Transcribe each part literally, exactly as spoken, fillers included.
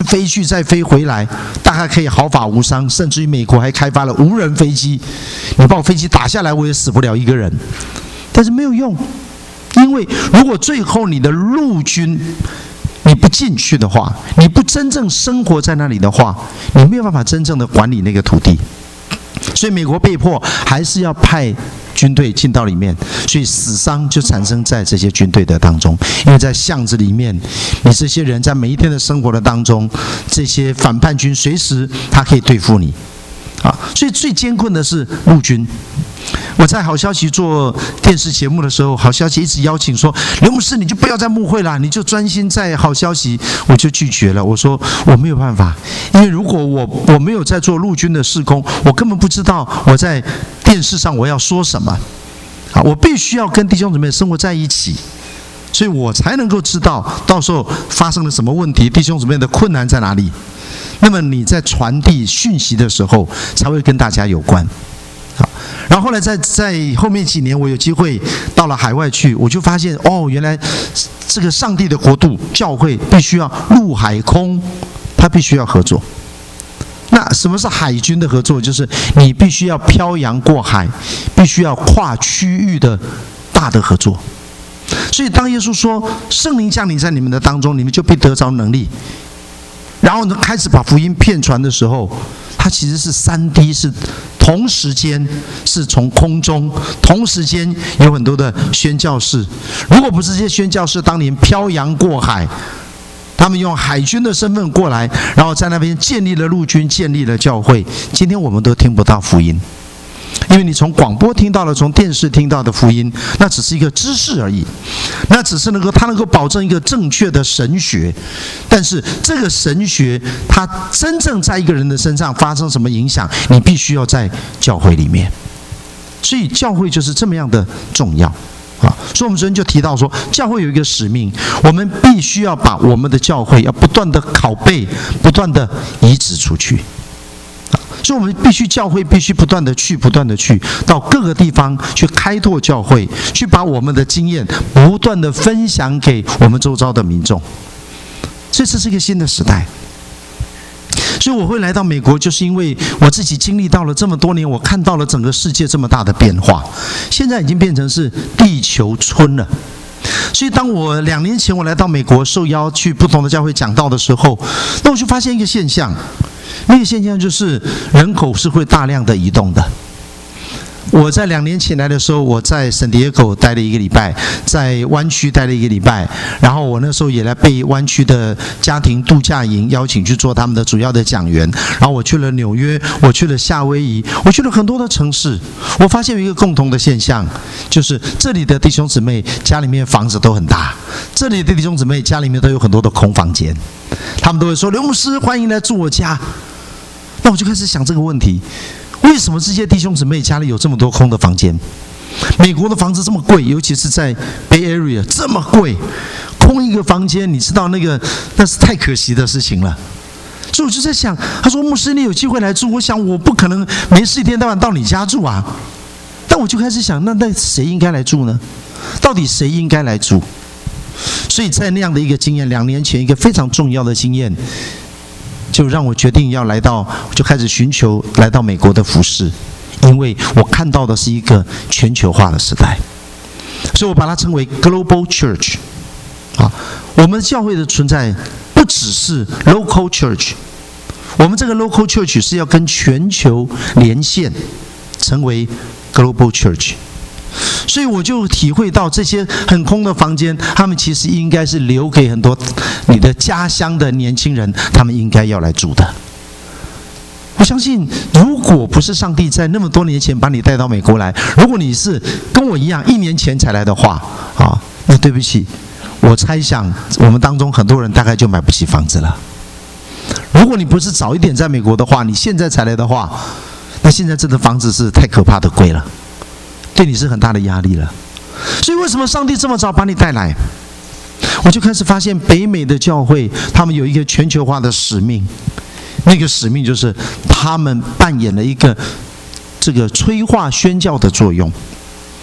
飞去再飞回来，大概可以毫发无伤，甚至于美国还开发了无人飞机，你把我飞机打下来，我也死不了一个人。但是没有用，因为如果最后你的陆军你不进去的话，你不真正生活在那里的话，你没有办法真正的管理那个土地。所以美国被迫还是要派军队进到里面，所以死伤就产生在这些军队的当中。因为在巷子里面，你这些人在每一天的生活的当中，这些反叛军随时他可以对付你啊。所以最艰困的是陆军。我在好消息做电视节目的时候，好消息一直邀请说，刘牧师你就不要再牧会了，你就专心在好消息。我就拒绝了，我说我没有办法，因为如果我我没有在做陆军的事工，我根本不知道我在电视上我要说什么啊，我必须要跟弟兄姊妹生活在一起，所以我才能够知道到时候发生了什么问题，弟兄姊妹的困难在哪里。那么你在传递讯息的时候才会跟大家有关。然后后来在在后面几年，我有机会到了海外去，我就发现哦，原来这个上帝的国度教会必须要陆海空，它必须要合作。那什么是海军的合作？就是你必须要漂洋过海，必须要跨区域的大的合作。所以当耶稣说圣灵降临在你们的当中，你们就必得着能力，然后呢开始把福音遍传的时候，它其实是三 D， 是同时间是从空中，同时间有很多的宣教士。如果不是这些宣教士当年漂洋过海，他们用海军的身份过来，然后在那边建立了陆军，建立了教会，今天我们都听不到福音。因为你从广播听到了，从电视听到的福音，那只是一个知识而已，那只是能够它能够保证一个正确的神学，但是这个神学它真正在一个人的身上发生什么影响，你必须要在教会里面。所以教会就是这么样的重要啊！所以我们昨天就提到说，教会有一个使命，我们必须要把我们的教会要不断的拷贝，不断的移植出去。所以我们必须教会必须不断的去不断的去到各个地方去开拓教会，去把我们的经验不断的分享给我们周遭的民众。所以这是一个新的时代。所以我会来到美国，就是因为我自己经历到了这么多年，我看到了整个世界这么大的变化，现在已经变成是地球村了。所以当我两年前我来到美国受邀去不同的教会讲道的时候，那我就发现一个现象，那个现象就是人口是会大量的移动的。我在两年前来的时候，我在圣地亚哥待了一个礼拜，在湾区待了一个礼拜，然后我那时候也来被湾区的家庭度假营邀请去做他们的主要的讲员，然后我去了纽约，我去了夏威夷，我去了很多的城市，我发现有一个共同的现象，就是这里的弟兄姊妹家里面房子都很大，这里的弟兄姊妹家里面都有很多的空房间，他们都会说刘牧师欢迎来住我家。那我就开始想这个问题，为什么这些弟兄姊妹家里有这么多空的房间？美国的房子这么贵，尤其是在 Bay Area 这么贵，空一个房间，你知道那个那是太可惜的事情了。所以我就在想，他说牧师你有机会来住，我想我不可能没事一天到晚到你家住啊。但我就开始想，那那谁应该来住呢？到底谁应该来住？所以在那样的一个经验，两年前一个非常重要的经验，就让我决定要来到，就开始寻求来到美国的服事，因为我看到的是一个全球化的时代，所以我把它称为 Global Church。啊，我们教会的存在不只是 Local Church， 我们这个 Local Church 是要跟全球连线，成为 Global Church。所以我就体会到这些很空的房间，他们其实应该是留给很多你的家乡的年轻人，他们应该要来住的。我相信如果不是上帝在那么多年前把你带到美国来，如果你是跟我一样一年前才来的话啊，那对不起，我猜想我们当中很多人大概就买不起房子了。如果你不是早一点在美国的话，你现在才来的话，那现在这个房子是太可怕的贵了，对你是很大的压力了。所以为什么上帝这么早把你带来？我就开始发现北美的教会他们有一个全球化的使命，那个使命就是他们扮演了一个这个催化宣教的作用。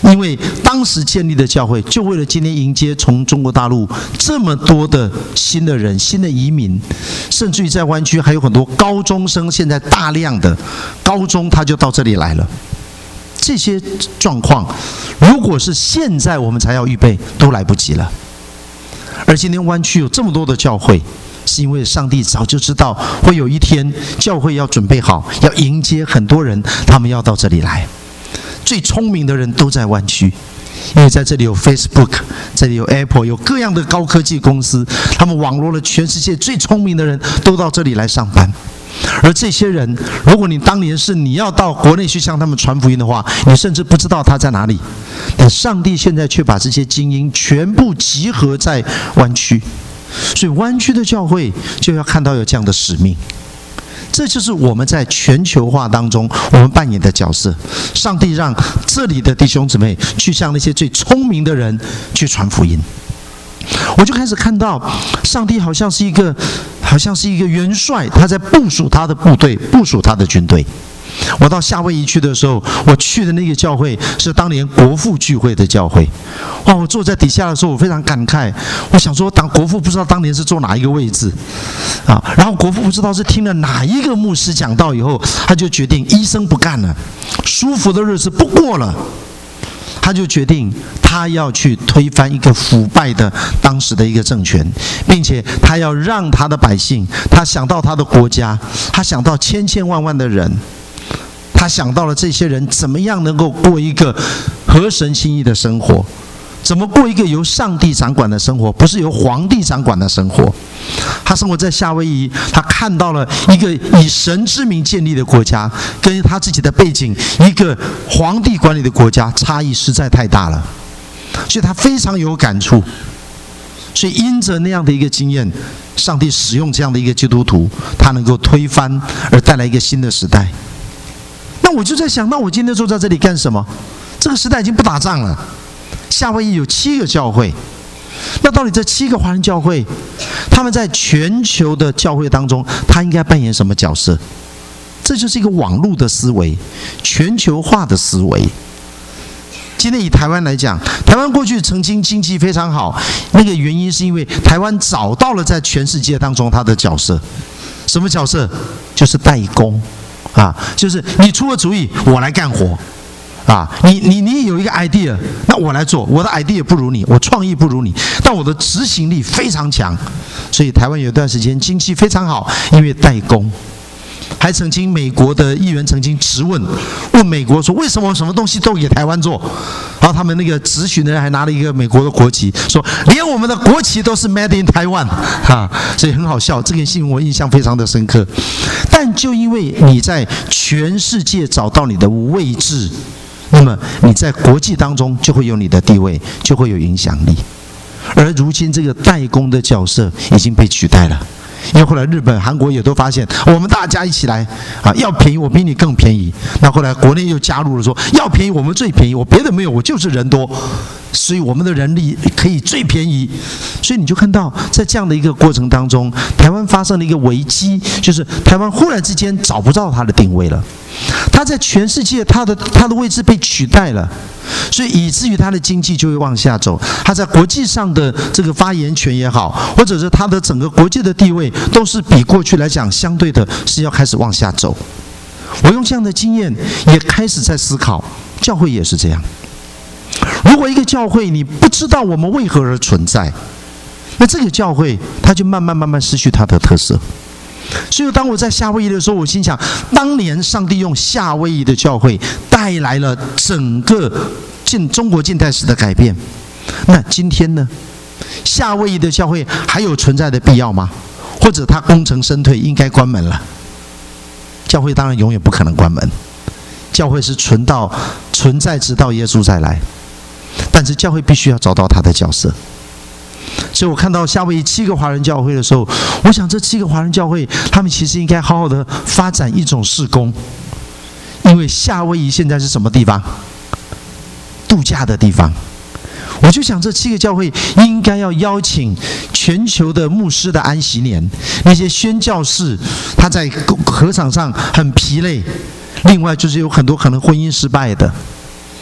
因为当时建立的教会，就为了今天迎接从中国大陆这么多的新的人、新的移民，甚至于在湾区还有很多高中生，现在大量的高中他就到这里来了。这些状况，如果是现在我们才要预备，都来不及了。而今天湾区有这么多的教会，是因为上帝早就知道会有一天教会要准备好，要迎接很多人，他们要到这里来。最聪明的人都在湾区，因为在这里有 Facebook， 这里有 Apple， 有各样的高科技公司，他们网罗了全世界最聪明的人都到这里来上班。而这些人，如果你当年是你要到国内去向他们传福音的话，你甚至不知道他在哪里。但上帝现在却把这些精英全部集合在湾区，所以湾区的教会就要看到有这样的使命。这就是我们在全球化当中我们扮演的角色。上帝让这里的弟兄姊妹去向那些最聪明的人去传福音。我就开始看到上帝好像是一个好像是一个元帅，他在部署他的部队，部署他的军队。我到夏威夷去的时候，我去的那个教会是当年国父聚会的教会。哇！我坐在底下的时候，我非常感慨。我想说，当国父不知道当年是坐哪一个位置啊？然后国父不知道是听了哪一个牧师讲道以后，他就决定一生不干了，舒服的日子不过了。他就决定，他要去推翻一个腐败的当时的一个政权，并且他要让他的百姓，他想到他的国家，他想到千千万万的人，他想到了这些人怎么样能够过一个合神心意的生活，怎么过一个由上帝掌管的生活，不是由皇帝掌管的生活。他生活在夏威夷，他看到了一个以神之名建立的国家，跟他自己的背景一个皇帝管理的国家差异实在太大了，所以他非常有感触。所以因着那样的一个经验，上帝使用这样的一个基督徒，他能够推翻而带来一个新的时代。那我就在想，那我今天坐在这里干什么？这个时代已经不打仗了。夏威夷有七个教会，那到底这七个华人教会，他们在全球的教会当中，他应该扮演什么角色？这就是一个网络的思维，全球化的思维。今天以台湾来讲，台湾过去曾经经济非常好，那个原因是因为台湾找到了在全世界当中它的角色。什么角色？就是代工啊，就是你出个主意，我来干活。啊，你你你有一个 idea， 那我来做，我的 idea 不如你，我创意不如你，但我的执行力非常强，所以台湾有一段时间经济非常好，因为代工。还曾经美国的议员曾经质问，问美国说为什么什么东西都给台湾做？然后他们那个质询的人还拿了一个美国的国旗，说连我们的国旗都是 Made in Taiwan 啊，所以很好笑。这个新闻我印象非常的深刻。但就因为你在全世界找到你的位置，那么你在国际当中就会有你的地位，就会有影响力。而如今这个代工的角色已经被取代了。因为后来日本、韩国也都发现，我们大家一起来啊，要便宜我比你更便宜。那后来国内又加入了说，要便宜我们最便宜，我别的没有，我就是人多，所以我们的人力可以最便宜。所以你就看到，在这样的一个过程当中，台湾发生了一个危机，就是台湾忽然之间找不到它的定位了，它在全世界它的它的位置被取代了。所以以至于他的经济就会往下走，他在国际上的这个发言权也好，或者是他的整个国际的地位，都是比过去来讲相对的是要开始往下走。我用这样的经验也开始在思考，教会也是这样。如果一个教会你不知道我们为何而存在，那这个教会它就慢慢慢慢失去它的特色。所以当我在夏威夷的时候，我心想，当年上帝用夏威夷的教会带来了整个近中国近代史的改变。那今天呢？夏威夷的教会还有存在的必要吗？或者它功成身退，应该关门了？教会当然永远不可能关门，教会是存到存在直到耶稣再来。但是教会必须要找到它的角色。所以我看到夏威夷七个华人教会的时候，我想这七个华人教会，他们其实应该好好的发展一种事工。因为夏威夷现在是什么地方？度假的地方。我就想这七个教会应该要邀请全球的牧师的安息年，那些宣教士他在禾场上很疲累，另外就是有很多可能婚姻失败的，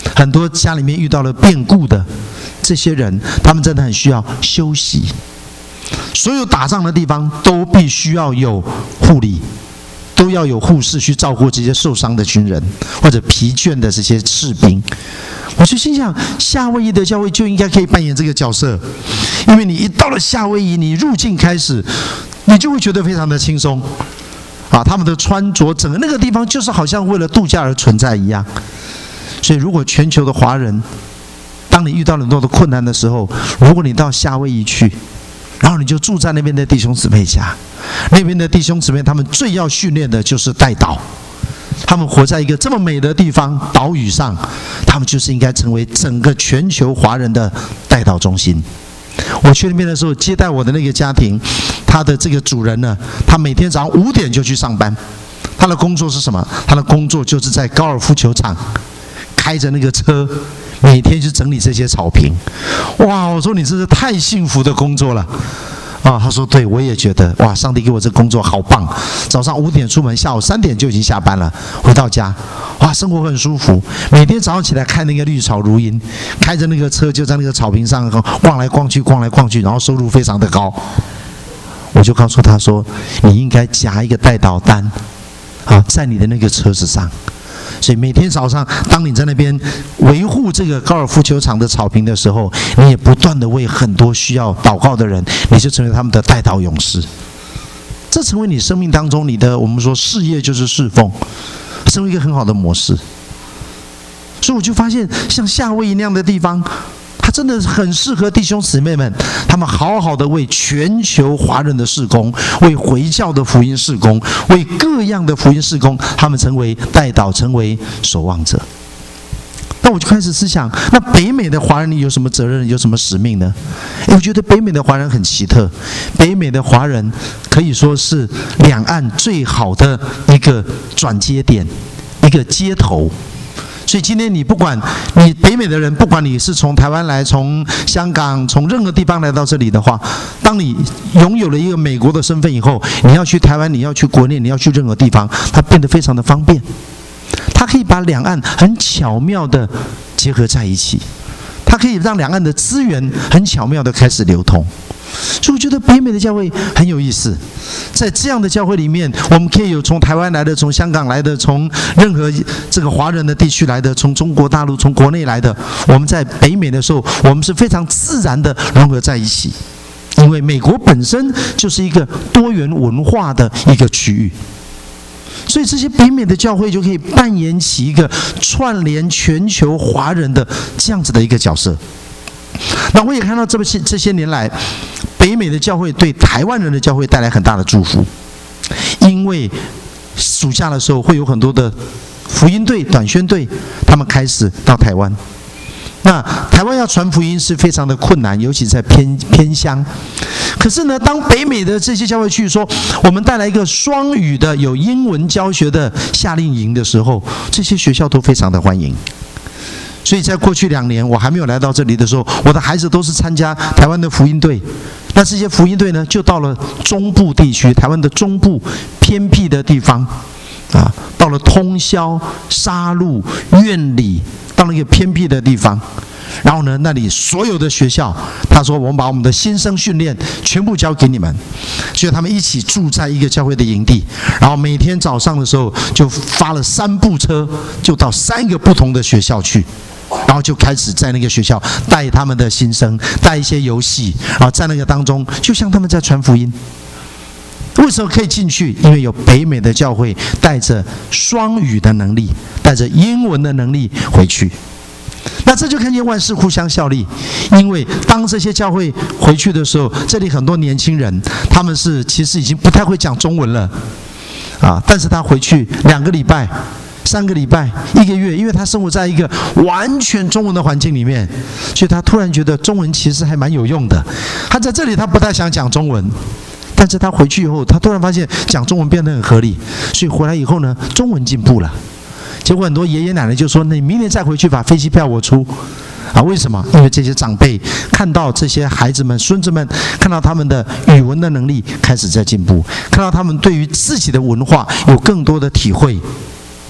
很多家里面遇到了变故的这些人，他们真的很需要休息。所有打仗的地方都必须要有护理，都要有护士去照顾这些受伤的军人或者疲倦的这些士兵。我就心想，夏威夷的教会就应该可以扮演这个角色，因为你一到了夏威夷，你入境开始，你就会觉得非常的轻松啊，他们的穿着，整个那个地方就是好像为了度假而存在一样。所以，如果全球的华人，当你遇到很多的困难的时候，如果你到夏威夷去，然后你就住在那边的弟兄姊妹家，那边的弟兄姊妹他们最要训练的就是代祷。他们活在一个这么美的地方岛屿上，他们就是应该成为整个全球华人的代祷中心。我去那边的时候，接待我的那个家庭，他的这个主人呢，他每天早上五点就去上班。他的工作是什么？他的工作就是在高尔夫球场开着那个车，每天去整理这些草坪。哇！我说你这是太幸福的工作了啊！他说对，我也觉得哇，上帝给我这工作好棒。早上五点出门，下午三点就已经下班了，回到家，哇，生活很舒服。每天早上起来看那个绿草如茵，开着那个车就在那个草坪上逛来逛去，逛来逛去，然后收入非常的高。我就告诉他说，你应该夹一个代祷单啊，在你的那个车子上。所以每天早上，当你在那边维护这个高尔夫球场的草坪的时候，你也不断的为很多需要祷告的人，你就成为他们的代祷勇士。这成为你生命当中你的，我们说事业就是侍奉，成为一个很好的模式。所以我就发现，像夏威夷那样的地方，它真的很适合弟兄姊妹们，他们好好的为全球华人的事工，为回教的福音事工，为各样的福音事工，他们成为代祷，成为守望者。那我就开始思想，那北美的华人有什么责任，有什么使命呢？我觉得北美的华人很奇特，北美的华人可以说是两岸最好的一个转接点，一个接头。所以今天你不管你北美的人，不管你是从台湾来、从香港、从任何地方来到这里的话，当你拥有了一个美国的身份以后，你要去台湾，你要去国内，你要去任何地方，它变得非常的方便。它可以把两岸很巧妙的结合在一起，它可以让两岸的资源很巧妙的开始流通。所以我觉得北美的教会很有意思，在这样的教会里面，我们可以有从台湾来的、从香港来的、从任何这个华人的地区来的、从中国大陆、从国内来的。我们在北美的时候，我们是非常自然的融合在一起，因为美国本身就是一个多元文化的一个区域。所以这些北美的教会就可以扮演起一个串联全球华人的这样子的一个角色。那我也看到这些这些年来，北美的教会对台湾人的教会带来很大的祝福，因为暑假的时候会有很多的福音队、短宣队，他们开始到台湾。那台湾要传福音是非常的困难，尤其在偏偏乡。可是呢，当北美的这些教会去说，我们带来一个双语的、有英文教学的夏令营的时候，这些学校都非常的欢迎。所以在过去两年，我还没有来到这里的时候，我的孩子都是参加台湾的福音队。那这些福音队呢，就到了中部地区，台湾的中部偏僻的地方，啊，到了通霄、沙鹿、苑里，到了一个偏僻的地方。然后呢，那里所有的学校，他说我们把我们的新生训练全部交给你们，所以他们一起住在一个教会的营地，然后每天早上的时候就发了三部车，就到三个不同的学校去。然后就开始在那个学校带他们的新生，带一些游戏，然后在那个当中，就像他们在传福音。为什么可以进去？因为有北美的教会带着双语的能力，带着英文的能力回去。那这就看见万事互相效力，因为当这些教会回去的时候，这里很多年轻人，他们是其实已经不太会讲中文了，啊，但是他回去两个礼拜。三个礼拜、一个月，因为他生活在一个完全中文的环境里面，所以他突然觉得中文其实还蛮有用的。他在这里他不太想讲中文，但是他回去以后，他突然发现讲中文变得很合理，所以回来以后呢，中文进步了。结果很多爷爷奶奶就说：“那你明年再回去把飞机票我出。”啊，为什么？因为这些长辈看到这些孩子们、孙子们，看到他们的语文的能力开始在进步，看到他们对于自己的文化有更多的体会。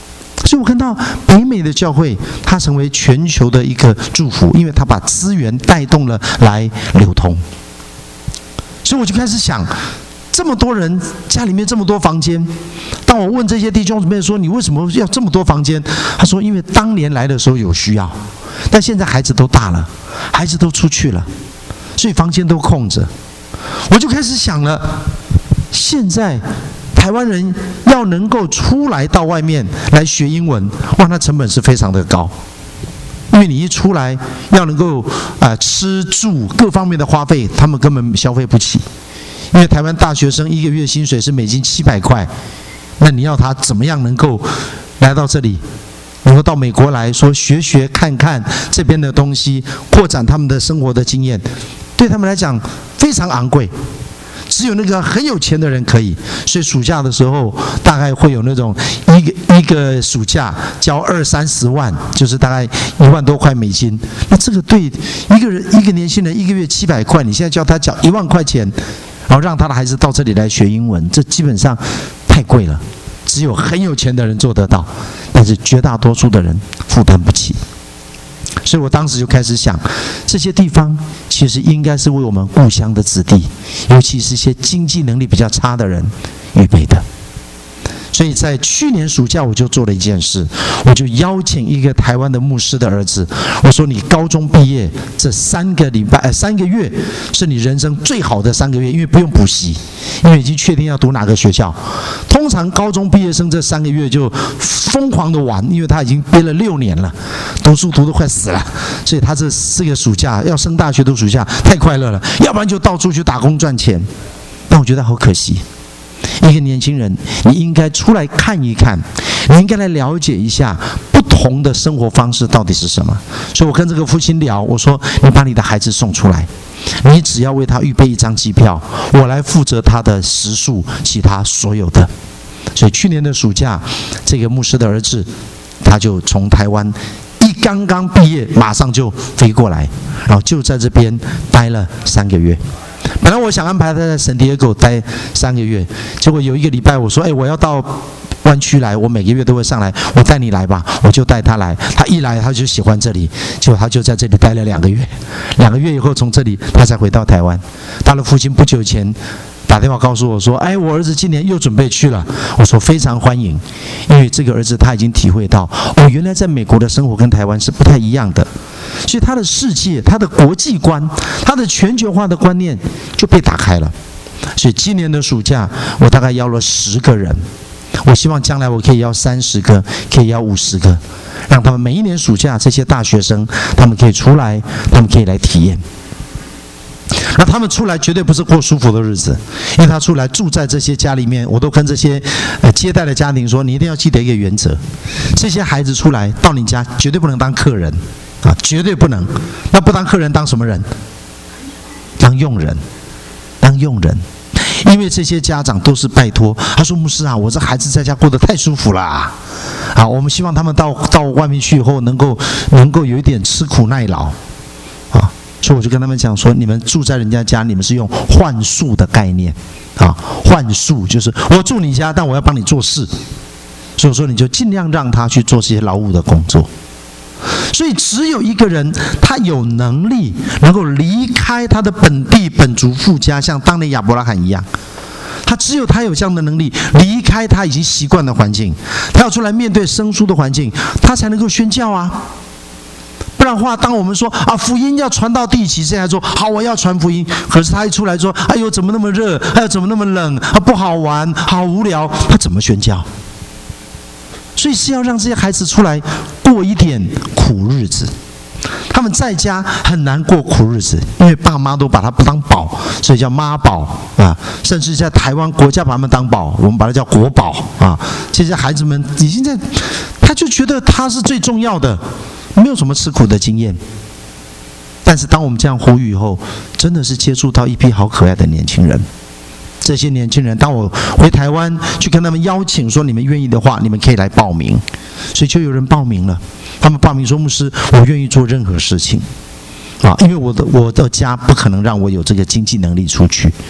所以我看到北美的教会，它成为全球的一个祝福，因为它把资源带动了来流通。所以我就开始想，这么多人家里面这么多房间，当我问这些弟兄姊妹说你为什么要这么多房间，他说因为当年来的时候有需要，但现在孩子都大了，孩子都出去了，所以房间都空着。我就开始想了，现在台湾人要能够出来到外面来学英文，哇，那成本是非常的高。因为你一出来要能够啊、呃、吃住各方面的花费，他们根本消费不起。因为台湾大学生一个月薪水是美金七百块，那你要他怎么样能够来到这里，能够到美国来说学学看看这边的东西，扩展他们的生活的经验，对他们来讲非常昂贵。只有那个很有钱的人可以，所以暑假的时候大概会有那种一个一个暑假交二三十万，就是大概一万多块美金。那这个对一个人一个年轻人一个月七百块，你现在叫他缴一万块钱，然后让他的孩子到这里来学英文，这基本上太贵了。只有很有钱的人做得到，但是绝大多数的人负担不起。所以我当时就开始想，这些地方其实应该是为我们故乡的子弟，尤其是一些经济能力比较差的人预备的。所以在去年暑假我就做了一件事，我就邀请一个台湾的牧师的儿子，我说你高中毕业这三个礼拜、呃、三个月是你人生最好的三个月，因为不用补习，因为已经确定要读哪个学校。通常高中毕业生这三个月就疯狂的玩，因为他已经憋了六年了，读书读得快死了，所以他这四个暑假要升大学读暑假太快乐了，要不然就到处去打工赚钱。但我觉得好可惜，一个年轻人，你应该出来看一看，你应该来了解一下不同的生活方式到底是什么。所以我跟这个父亲聊，我说你把你的孩子送出来，你只要为他预备一张机票，我来负责他的食宿，其他所有的。所以去年的暑假，这个牧师的儿子他就从台湾一刚刚毕业马上就飞过来，然后就在这边待了三个月。本来我想安排他在圣地亚哥待三个月，结果有一个礼拜我说，哎，我要到湾区来，我每个月都会上来，我带你来吧，我就带他来。他一来他就喜欢这里，结果他就在这里待了两个月。两个月以后从这里他才回到台湾。他的父亲不久前打电话告诉我说，哎，我儿子今年又准备去了。我说非常欢迎，因为这个儿子他已经体会到，哦，原来在美国的生活跟台湾是不太一样的。所以他的世界、他的国际观、他的全球化的观念就被打开了。所以今年的暑假，我大概邀了十个人，我希望将来我可以邀三十个，可以邀五十个，让他们每一年暑假这些大学生，他们可以出来，他们可以来体验。那他们出来绝对不是过舒服的日子，因为他出来住在这些家里面，我都跟这些呃接待的家庭说，你一定要记得一个原则，这些孩子出来到你家绝对不能当客人啊，绝对不能。那不当客人当什么人？当佣人，当佣人。因为这些家长都是拜托，他说牧师啊，我这孩子在家过得太舒服了啊，啊我们希望他们到到外面去以后能够能够有一点吃苦耐劳啊。所以我就跟他们讲说，你们住在人家家，你们是用换宿的概念啊，换宿就是我住你家，但我要帮你做事，所以我说你就尽量让他去做这些劳务的工作。所以只有一个人，他有能力能够离开他的本地本族父家，像当年亚伯拉罕一样，他只有他有这样的能力，离开他已经习惯的环境，他要出来面对生疏的环境，他才能够宣教啊。不然的话，当我们说啊福音要传到地极，现在说好我要传福音，可是他一出来说，哎呦怎么那么热，哎呦怎么那么冷，啊不好玩，好无聊，他怎么宣教？所以是要让这些孩子出来过一点苦日子。他们在家很难过苦日子，因为爸妈都把他不当宝，所以叫妈宝啊。甚至在台湾国家把他们当宝，我们把它叫国宝啊。这些孩子们已经在，他就觉得他是最重要的，没有什么吃苦的经验。但是当我们这样呼吁以后，真的是接触到一批好可爱的年轻人。这些年轻人，当我回台湾去跟他们邀请说，你们愿意的话，你们可以来报名，所以就有人报名了。他们报名说，牧师，我愿意做任何事情啊，因为我的我的家不可能让我有这个经济能力出去，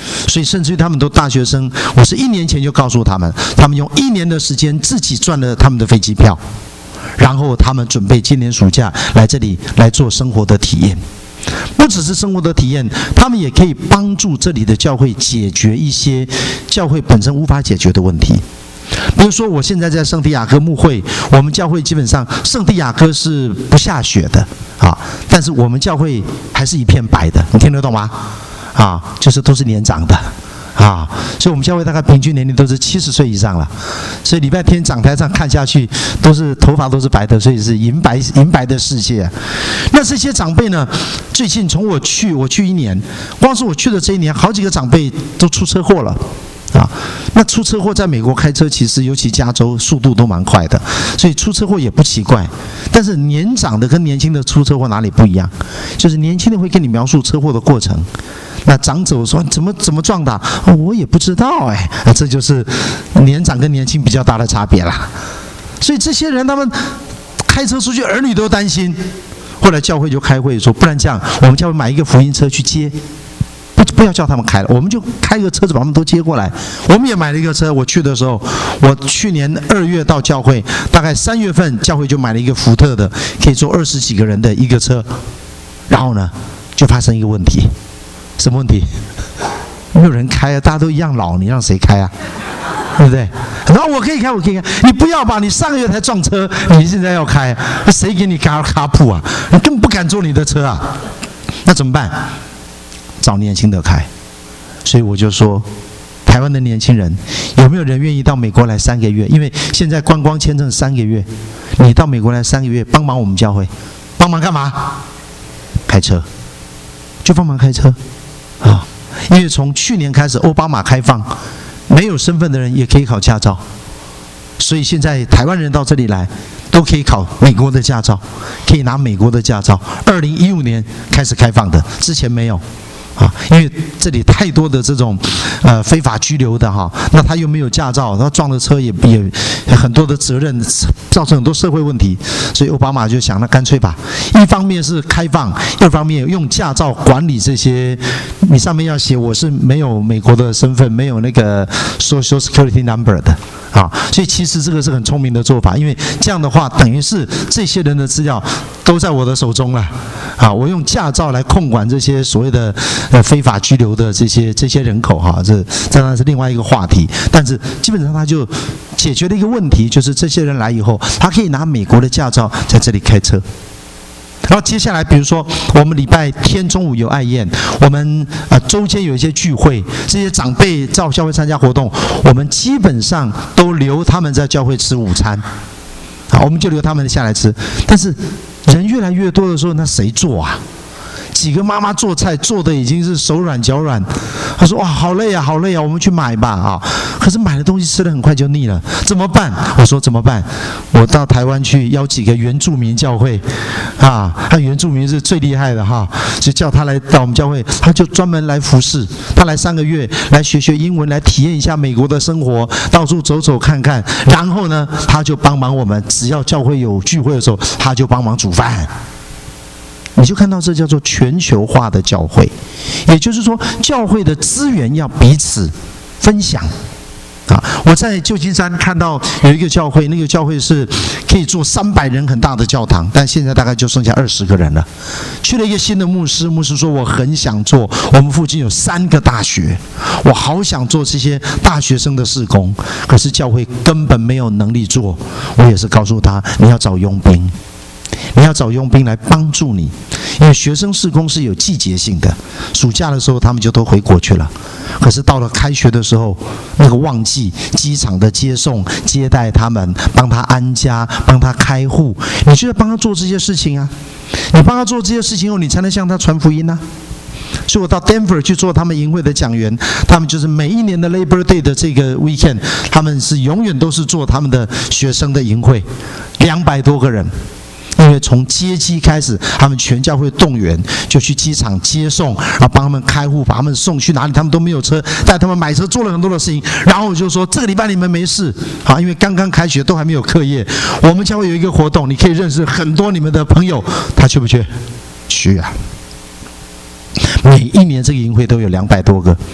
所以甚至于他们都大学生，我是一年前就告诉他们，他们用一年的时间自己赚了他们的飞机票，然后他们准备今年暑假来这里来做生活的体验。不只是生活的体验，他们也可以帮助这里的教会解决一些教会本身无法解决的问题。比如说，我现在在圣地亚哥牧会，我们教会基本上圣地亚哥是不下雪的啊，但是我们教会还是一片白的，你听得懂吗？啊，就是都是年长的。啊，所以我们教会大概平均年龄都是七十岁以上了，所以礼拜天讲台上看下去，都是头发都是白的，所以是银白银白的世界。那这些长辈呢，最近从我去，我去一年，光是我去的这一年，好几个长辈都出车祸了。啊，那出车祸在美国开车，其实尤其加州速度都蛮快的，所以出车祸也不奇怪。但是年长的跟年轻的出车祸哪里不一样？就是年轻的会跟你描述车祸的过程，那长者说怎么怎么撞的、哦，我也不知道哎，啊，这就是年长跟年轻比较大的差别啦。所以这些人他们开车出去，儿女都担心。后来教会就开会说，不然这样，我们教会买一个福音车去接。不要叫他们开了，我们就开一个车子把他们都接过来。我们也买了一个车，我去的时候，我去年二月到教会，大概三月份教会就买了一个福特的，可以坐二十几个人的一个车。然后呢，就发生一个问题，什么问题？没有人开啊，大家都一样老，你让谁开啊？对不对？然后我可以开，我可以开，你不要吧？你上个月才撞车，你现在要开，谁给你卡卡普啊？你根本不敢坐你的车啊，那怎么办？找年轻的开，所以我就说，台湾的年轻人有没有人愿意到美国来三个月？因为现在观光签证三个月，你到美国来三个月，帮忙我们教会，帮忙干嘛？开车，就帮忙开车啊！因为从去年开始，奥巴马开放，没有身份的人也可以考驾照，所以现在台湾人到这里来，都可以考美国的驾照，可以拿美国的驾照。二零一五年开始开放的，之前没有。啊，因为这里太多的这种呃非法拘留的哈，那他又没有驾照，他撞的车也也很多的责任，造成很多社会问题，所以奥巴马就想，那干脆吧，一方面是开放，二方面用驾照管理这些，你上面要写我是没有美国的身份，没有那个 Social Security Number 的啊，所以其实这个是很聪明的做法，因为这样的话等于是这些人的资料都在我的手中了啊，我用驾照来控管这些所谓的。呃，非法拘留的这些这些人口哈，这这当然是另外一个话题。但是基本上他就解决了一个问题，就是这些人来以后，他可以拿美国的驾照在这里开车。然后接下来，比如说我们礼拜天中午有爱宴，我们呃周间有一些聚会，这些长辈到教会参加活动，我们基本上都留他们在教会吃午餐，好，我们就留他们下来吃。但是人越来越多的时候，那谁做啊？几个妈妈做菜做的已经是手软脚软，她说哇好累啊好累啊，我们去买吧啊！可是买的东西吃的很快就腻了，怎么办？我说怎么办？我到台湾去邀几个原住民教会啊，他原住民是最厉害的哈，就叫他来到我们教会，他就专门来服侍，他来三个月来学学英文，来体验一下美国的生活，到处走走看看，然后呢他就帮忙我们，只要教会有聚会的时候，他就帮忙煮饭。你就看到这叫做全球化的教会，也就是说，教会的资源要彼此分享。啊，我在旧金山看到有一个教会，那个教会是可以坐三百人很大的教堂，但现在大概就剩下二十个人了。去了一个新的牧师，牧师说我很想做，我们附近有三个大学，我好想做这些大学生的事工，可是教会根本没有能力做。我也是告诉他，你要找佣兵。你要找佣兵来帮助你，因为学生事工是有季节性的，暑假的时候他们就都回国去了。可是到了开学的时候，那个旺季，机场的接送、接待他们，帮他安家、帮他开户，你就要帮他做这些事情啊！你帮他做这些事情后，你才能向他传福音啊！所以我到 Denver 去做他们营会的讲员，他们就是每一年的 Labor Day 的这个 weekend， 他们是永远都是做他们的学生的营会，两百多个人。因为从接机开始，他们全教会动员，就去机场接送，然后帮他们开户，把他们送去哪里，他们都没有车，带他们买车，做了很多的事情。然后我就说，这个礼拜你们没事啊，因为刚刚开学，都还没有课业。我们教会有一个活动，你可以认识很多你们的朋友，他去不去？去啊！每一年这个营会都有两百多个，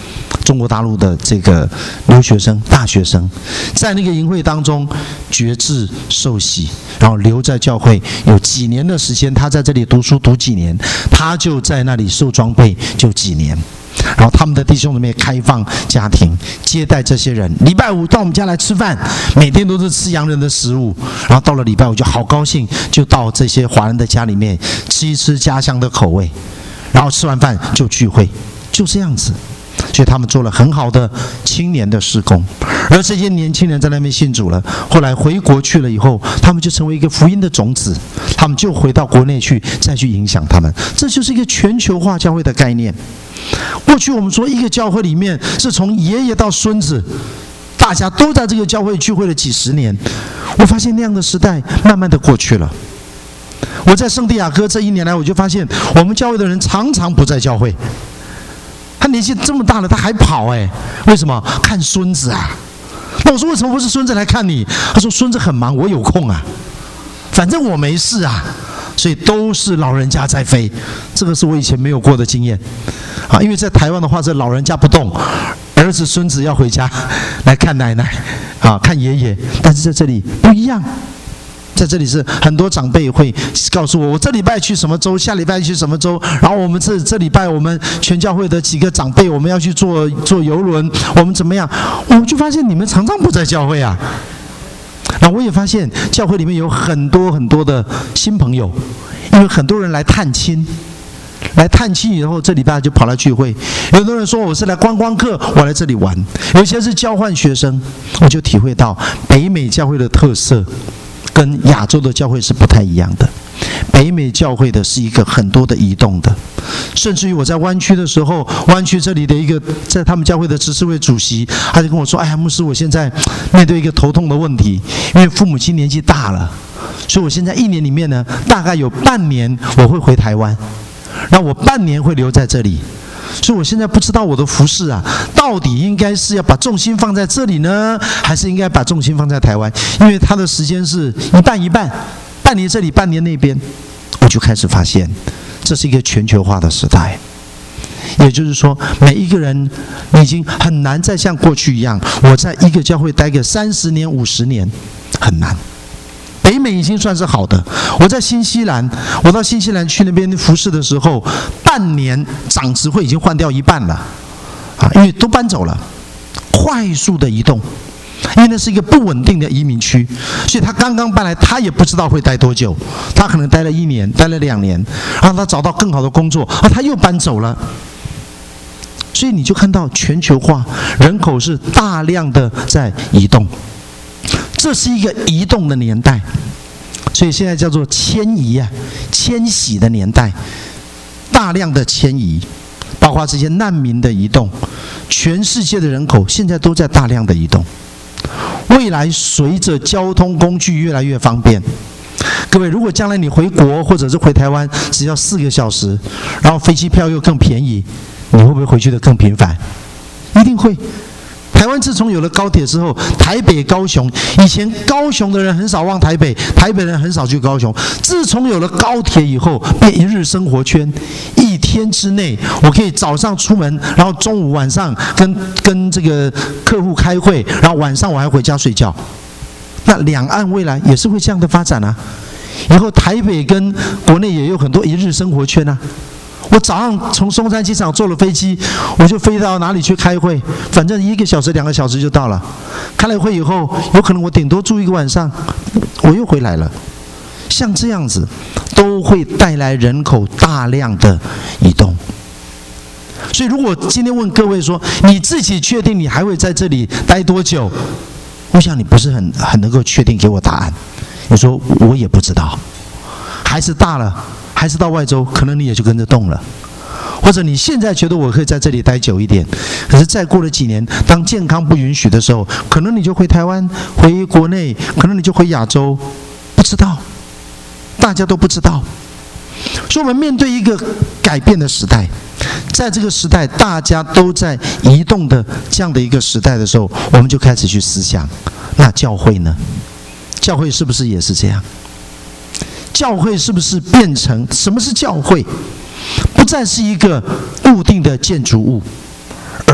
中国大陆的这个留学生、大学生，在那个营会当中决志受洗，然后留在教会有几年的时间。他在这里读书读几年，他就在那里受装备就几年。然后他们的弟兄姊妹开放家庭接待这些人，礼拜五到我们家来吃饭，每天都是吃洋人的食物。然后到了礼拜五就好高兴，就到这些华人的家里面吃一吃家乡的口味，然后吃完饭就聚会，就这样子。所以他们做了很好的青年的事工，而这些年轻人在那边信主了，后来回国去了以后，他们就成为一个福音的种子，他们就回到国内去，再去影响他们。这就是一个全球化教会的概念。过去我们说一个教会里面是从爷爷到孙子，大家都在这个教会聚会了几十年，我发现那样的时代慢慢的过去了。我在圣地亚哥这一年来，我就发现我们教会的人常常不在教会。他年纪这么大了，他还跑哎？为什么？看孙子啊！那我说为什么不是孙子来看你？他说孙子很忙，我有空啊，反正我没事啊，所以都是老人家在飞。这个是我以前没有过的经验啊，因为在台湾的话，这老人家不动，儿子孙子要回家来看奶奶啊，看爷爷，但是在这里不一样。在这里是很多长辈会告诉我，我这礼拜去什么州，下礼拜去什么州，然后我们这这礼拜我们全教会的几个长辈，我们要去坐坐游轮，我们怎么样？我就发现你们常常不在教会啊。然后我也发现教会里面有很多很多的新朋友，因为很多人来探亲。来探亲以后，这礼拜就跑来聚会。有的人说我是来观光客，我来这里玩；有些是交换学生。我就体会到北美教会的特色跟亚洲的教会是不太一样的。北美教会的是一个很多的移动的，甚至于我在湾区的时候，湾区这里的一个在他们教会的执事会主席，他就跟我说：“哎呀，牧师，我现在面对一个头痛的问题，因为父母亲年纪大了，所以我现在一年里面呢，大概有半年我会回台湾，然后我半年会留在这里。”所以我现在不知道我的服事啊，到底应该是要把重心放在这里呢，还是应该把重心放在台湾？因为他的时间是一半一半，半年这里，半年那边。我就开始发现，这是一个全球化的时代。也就是说，每一个人已经很难再像过去一样，我在一个教会待个三十年、五十年，很难。北美已经算是好的。我在新西兰，我到新西兰去那边服侍的时候，半年长执会已经换掉一半了，啊，因为都搬走了，快速的移动，因为那是一个不稳定的移民区，所以他刚刚搬来，他也不知道会待多久，他可能待了一年，待了两年，然后他找到更好的工作，啊，他又搬走了。所以你就看到全球化，人口是大量的在移动。这是一个移动的年代，所以现在叫做迁移啊，迁徙的年代，大量的迁移，包括这些难民的移动，全世界的人口现在都在大量的移动。未来随着交通工具越来越方便，各位，如果将来你回国或者是回台湾，只要四个小时，然后飞机票又更便宜，你会不会回去的更频繁？一定会。台湾自从有了高铁之后，台北、高雄，以前高雄的人很少往台北，台北人很少去高雄。自从有了高铁以后，变一日生活圈，一天之内，我可以早上出门，然后中午、晚上跟跟这个客户开会，然后晚上我还回家睡觉。那两岸未来也是会这样的发展啊！以后台北跟国内也有很多一日生活圈啊。我早上从松山机场坐了飞机，我就飞到哪里去开会，反正一个小时、两个小时就到了。开了会以后，有可能我顶多住一个晚上，我又回来了。像这样子，都会带来人口大量的移动。所以，如果今天问各位说，你自己确定你还会在这里待多久？我想你不是很很能够确定给我答案。你说我也不知道，孩子大了。还是到外州，可能你也就跟着动了，或者你现在觉得我可以在这里待久一点，可是再过了几年，当健康不允许的时候，可能你就回台湾、回国内，可能你就回亚洲，不知道，大家都不知道。所以我们面对一个改变的时代，在这个时代大家都在移动的这样的一个时代的时候，我们就开始去思想，那教会呢？教会是不是也是这样？教会是不是变成什么是教会？不再是一个固定的建筑物，而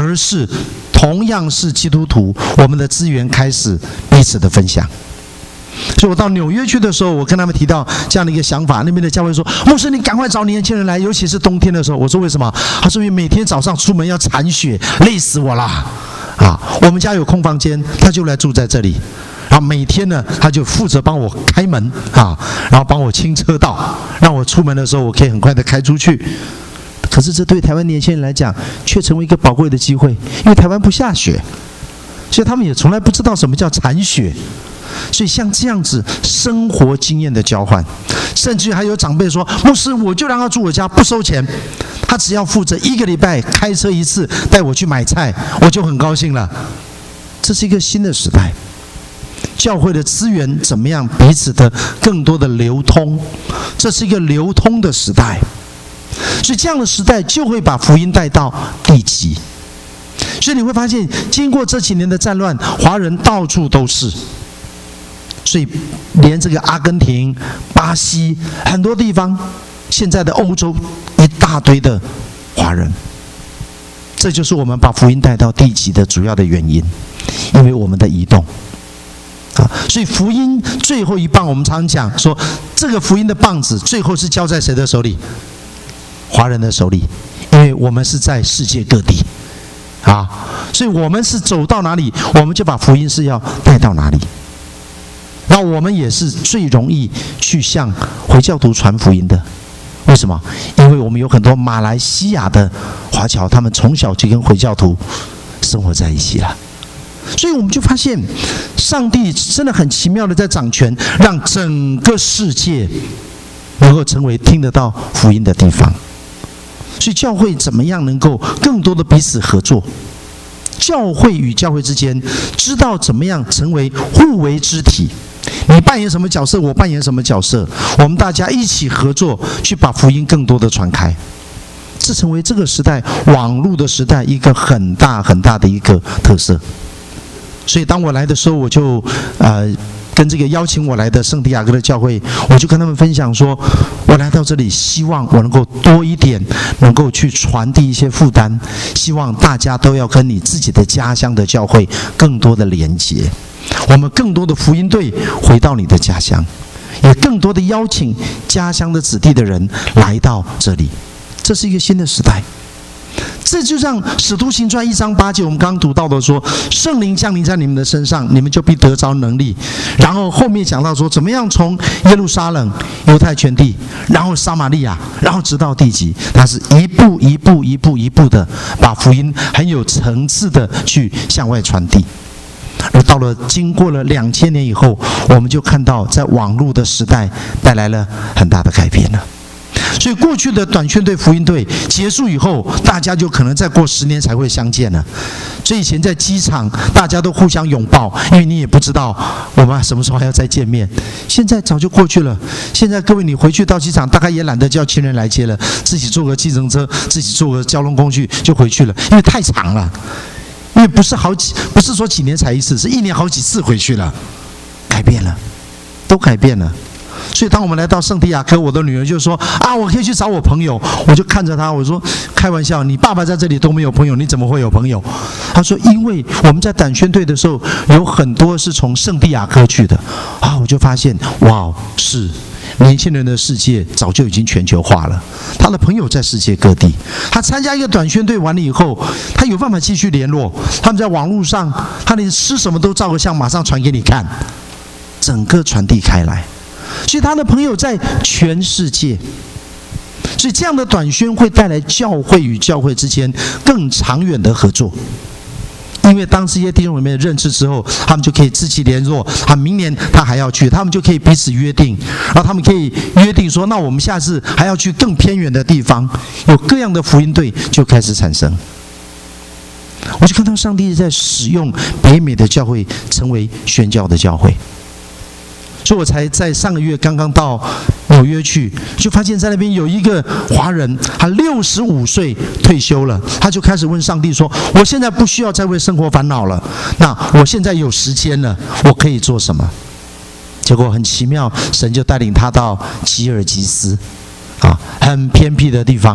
而是同样是基督徒，我们的资源开始彼此的分享。所以我到纽约去的时候，我跟他们提到这样的一个想法，那边的教会说：“牧师，你赶快找年轻人来，尤其是冬天的时候。”我说：“为什么？”他说：“因为每天早上出门要铲雪，累死我了。啊，我们家有空房间，他就来住在这里。然后每天呢，他就负责帮我开门啊，然后帮我清车道，让我出门的时候我可以很快的开出去。可是这对台湾年轻人来讲，却成为一个宝贵的机会，因为台湾不下雪，所以他们也从来不知道什么叫铲雪。所以像这样子生活经验的交换，甚至还有长辈说：“牧师，我就让他住我家，不收钱，他只要负责一个礼拜开车一次带我去买菜，我就很高兴了。”这是一个新的时代。教会的资源怎么样彼此的更多的流通，这是一个流通的时代。所以这样的时代就会把福音带到地极。所以你会发现，经过这几年的战乱，华人到处都是，所以连这个阿根廷、巴西很多地方，现在的欧洲一大堆的华人。这就是我们把福音带到地极的主要的原因，因为我们的移动。啊，所以福音最后一棒，我们常讲说，这个福音的棒子最后是交在谁的手里？华人的手里，因为我们是在世界各地，啊，所以我们是走到哪里，我们就把福音是要带到哪里。那我们也是最容易去向回教徒传福音的。为什么？因为我们有很多马来西亚的华侨，他们从小就跟回教徒生活在一起了。所以我们就发现，上帝真的很奇妙的在掌权，让整个世界能够成为听得到福音的地方。所以教会怎么样能够更多的彼此合作？教会与教会之间知道怎么样成为互为肢体。你扮演什么角色，我扮演什么角色，我们大家一起合作，去把福音更多的传开。这成为这个时代网络的时代一个很大很大的一个特色。所以当我来的时候，我就呃跟这个邀请我来的圣地亚哥的教会，我就跟他们分享说，我来到这里，希望我能够多一点，能够去传递一些负担，希望大家都要跟你自己的家乡的教会更多的连结，我们更多的福音队回到你的家乡，也更多的邀请家乡的子弟的人来到这里。这是一个新的时代。这就让使徒行传一章八节我们刚刚读到的说，圣灵降临在你们的身上，你们就必得着能力。然后后面讲到说，怎么样从耶路撒冷、犹太全地，然后撒玛利亚，然后直到地极，他是一步一步一步一步的把福音很有层次的去向外传递。而到了经过了两千年以后，我们就看到在网络的时代带来了很大的改变了。所以过去的短宣队、福音队结束以后，大家就可能再过十年才会相见了。所以以前在机场，大家都互相拥抱，因为你也不知道我们什么时候还要再见面。现在早就过去了。现在各位，你回去到机场，大概也懒得叫亲人来接了，自己坐个计程车，自己坐个交通工具就回去了，因为太长了。因为不是好几，不是说几年才一次，是一年好几次回去了，改变了，都改变了。所以当我们来到圣地亚哥，我的女儿就说啊，我可以去找我朋友。我就看着她，我说开玩笑，你爸爸在这里都没有朋友，你怎么会有朋友？她说因为我们在短宣队的时候，有很多是从圣地亚哥去的啊。我就发现哇，是年轻人的世界早就已经全球化了，他的朋友在世界各地。他参加一个短宣队完了以后，他有办法继续联络，他们在网络上，他连吃什么都照个相，马上传给你看，整个传递开来。所以他的朋友在全世界，所以这样的短宣会带来教会与教会之间更长远的合作。因为当这些弟兄姊妹认识之后，他们就可以自己联络，他明年他还要去，他们就可以彼此约定，然后他们可以约定说，那我们下次还要去更偏远的地方，有各样的福音队就开始产生。我就看到上帝在使用北美的教会成为宣教的教会。所以我才在上个月刚刚到纽约去，就发现在那边有一个华人，他六十五岁退休了，他就开始问上帝说，我现在不需要再为生活烦恼了，那我现在有时间了，我可以做什么？结果很奇妙，神就带领他到吉尔吉斯啊，很偏僻的地方，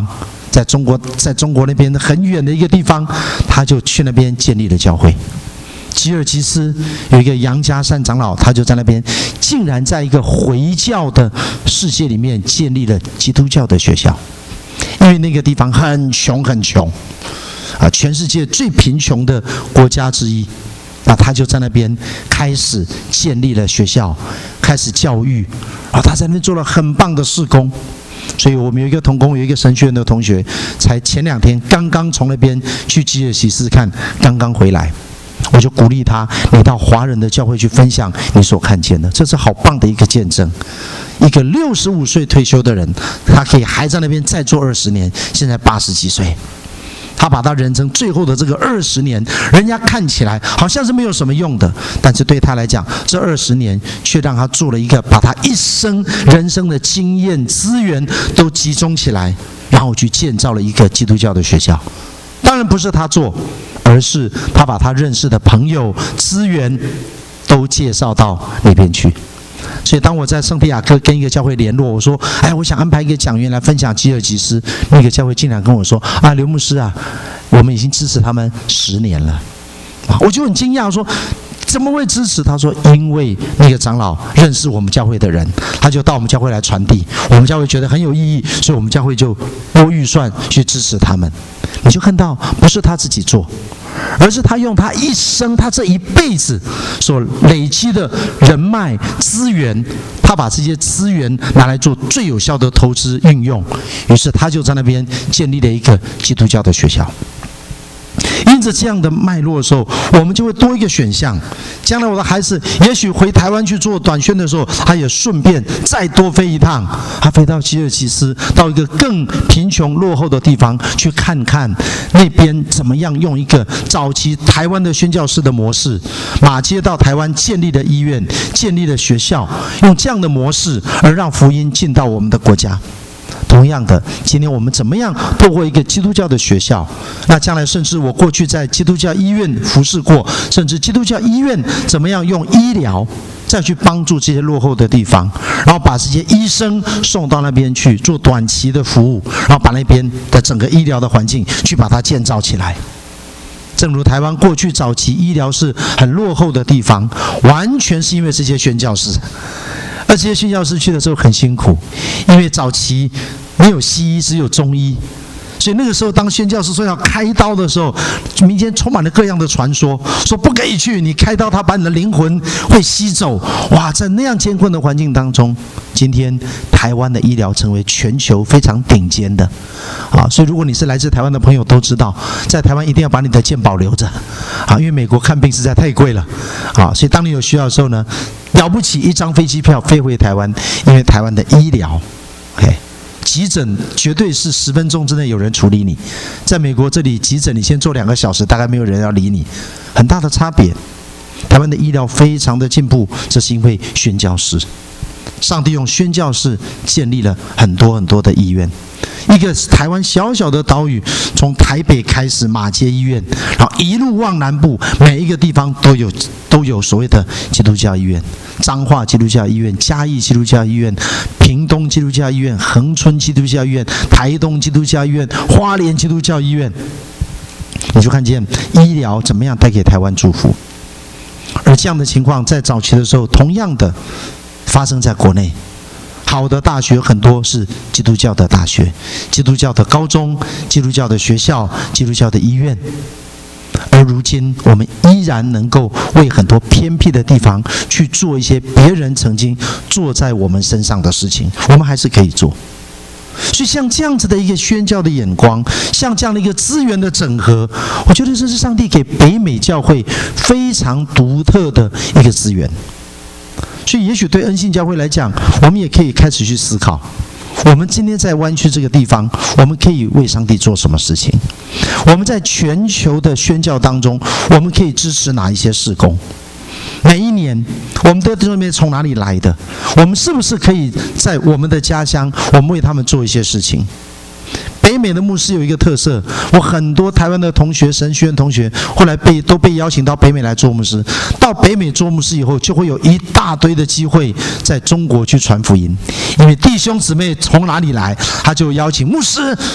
在中国，在中国那边很远的一个地方，他就去那边建立了教会。吉尔吉斯有一个杨家善长老，他就在那边，竟然在一个回教的世界里面建立了基督教的学校。因为那个地方很穷很穷，啊，全世界最贫穷的国家之一。那他就在那边开始建立了学校，开始教育，然后他在那边做了很棒的事工。所以我们有一个同工，有一个神学院的同学，才前两天刚刚从那边去吉尔吉斯看，刚刚回来，我就鼓励他，你到华人的教会去分享你所看见的，这是好棒的一个见证。一个六十五岁退休的人，他可以还在那边再做二十年，现在八十几岁。他把他人生最后的这个二十年，人家看起来好像是没有什么用的，但是对他来讲，这二十年却让他做了一个把他一生人生的经验资源都集中起来，然后去建造了一个基督教的学校。当然不是他做，而是他把他认识的朋友资源都介绍到那边去。所以当我在圣地亚哥跟一个教会联络，我说哎，我想安排一个讲员来分享吉尔吉斯，那个教会竟然跟我说啊，刘牧师啊，我们已经支持他们十年了。我就很惊讶，说怎么会支持？他说因为那个长老认识我们教会的人，他就到我们教会来传递，我们教会觉得很有意义，所以我们教会就拨预算去支持他们。你就看到不是他自己做，而是他用他一生，他这一辈子所累积的人脉资源，他把这些资源拿来做最有效的投资运用，于是他就在那边建立了一个基督教的学校。因着这样的脉络的时候，我们就会多一个选项。将来我的孩子也许回台湾去做短宣的时候，他也顺便再多飞一趟，他飞到吉尔吉斯，到一个更贫穷落后的地方去看看那边怎么样用一个早期台湾的宣教士的模式，马街到台湾建立了医院，建立了学校，用这样的模式而让福音进到我们的国家。同样的，今天我们怎么样透过一个基督教的学校，那将来甚至我过去在基督教医院服侍过，甚至基督教医院怎么样用医疗再去帮助这些落后的地方，然后把这些医生送到那边去做短期的服务，然后把那边的整个医疗的环境去把它建造起来。正如台湾过去早期医疗是很落后的地方，完全是因为这些宣教士。而这些宣教士去的时候很辛苦，因为早期没有西医，只有中医，所以那个时候当宣教士说要开刀的时候，民间充满了各样的传说，说不可以去，你开刀他把你的灵魂会吸走。哇，在那样艰困的环境当中，今天台湾的医疗成为全球非常顶尖的啊！所以如果你是来自台湾的朋友都知道，在台湾一定要把你的健保留着啊，因为美国看病实在太贵了啊！所以当你有需要的时候呢，了不起一张飞机票飞回台湾，因为台湾的医疗 ，OK。急诊绝对是十分钟之内有人处理你，在美国这里急诊你先坐两个小时，大概没有人要理你，很大的差别。台湾的医疗非常的进步，这是因为宣教士，上帝用宣教士建立了很多很多的医院。一个台湾小小的岛屿，从台北开始马街医院，然后一路往南部，每一个地方都有都有所谓的基督教医院。彰化基督教医院、嘉义基督教医院、屏东基督教医院、恒春基督教医院、台东基督教医院、花莲基督教医院，你就看见医疗怎么样带给台湾祝福。而这样的情况在早期的时候，同样的发生在国内。好的大学很多是基督教的大学、基督教的高中、基督教的学校、基督教的医院。而如今我们依然能够为很多偏僻的地方去做一些别人曾经做在我们身上的事情，我们还是可以做。所以像这样子的一个宣教的眼光，像这样的一个资源的整合，我觉得这是上帝给北美教会非常独特的一个资源。所以也许对恩信教会来讲，我们也可以开始去思考，我们今天在湾区这个地方，我们可以为上帝做什么事情？我们在全球的宣教当中，我们可以支持哪一些事工？每一年我们的弟兄姊妹从哪里来的？我们是不是可以在我们的家乡，我们为他们做一些事情？北美的牧师有一个特色，我很多台湾的同学、神学院同学，后来被都被邀请到北美来做牧师。到北美做牧师以后，就会有一大堆的机会在中国去传福音，因为弟兄姊妹从哪里来，他就邀请牧师。